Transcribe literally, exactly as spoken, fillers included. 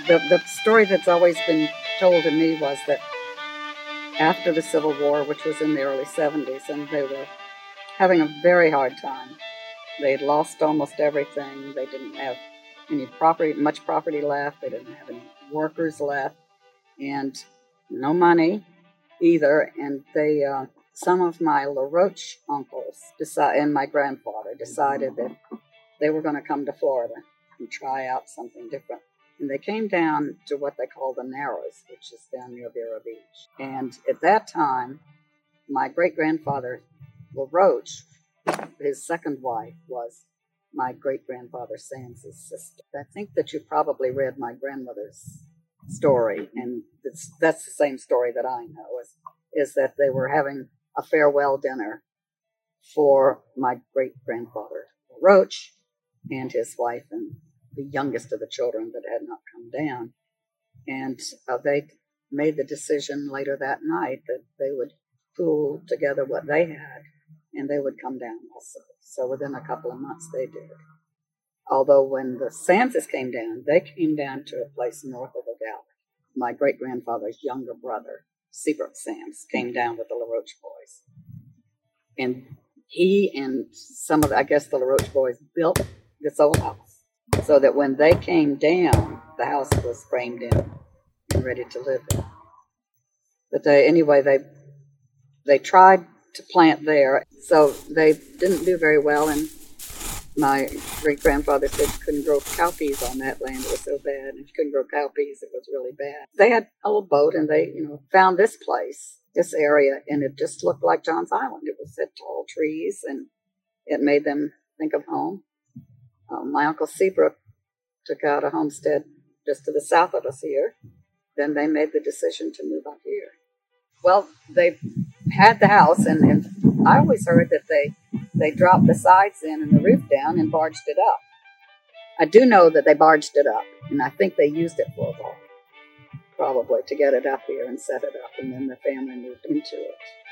The, the story that's always been told to me was that after the Civil War, which was in the early seventies, and they were having a very hard time. They had lost almost everything. They didn't have any property, much property left. They didn't have any workers left, and no money either. And they, uh, some of my LaRoche uncles decide, and my grandfather decided that they were going to come to Florida and try out something different. And they came down to what they call the Narrows, which is down near Vero Beach. And at that time, my great-grandfather LaRoche, his second wife, was my great-grandfather Sams's sister. I think that you probably read my grandmother's story, and it's, that's the same story that I know, is, is that they were having a farewell dinner for my great-grandfather LaRoche and his wife and the youngest of the children that had not come down. And uh, they made the decision later that night that they would pool together what they had and they would come down also. So within a couple of months they did. Although when the Samses came down, they came down to a place north of the valley. My great-grandfather's younger brother, Seabrook Sams, came down with the LaRoche boys. And he and some of, the, I guess the LaRoche boys built this old house, so that when they came down, the house was framed in and ready to live in. But they, anyway, they they tried to plant there, so they didn't do very well. And my great-grandfather said you couldn't grow cowpeas on that land; it was so bad. And if you couldn't grow cowpeas, it was really bad. They had a little boat, and they, you know, found this place, this area, and it just looked like John's Island. It was had tall trees, and it made them think of home. Um, my Uncle Seabrook took out a homestead just to the south of us here. Then they made the decision to move up here. Well, they had the house, and, and I always heard that they, they dropped the sides in and the roof down and barged it up. I do know that they barged it up, and I think they used it for a while, probably, to get it up here and set it up, and then the family moved into it.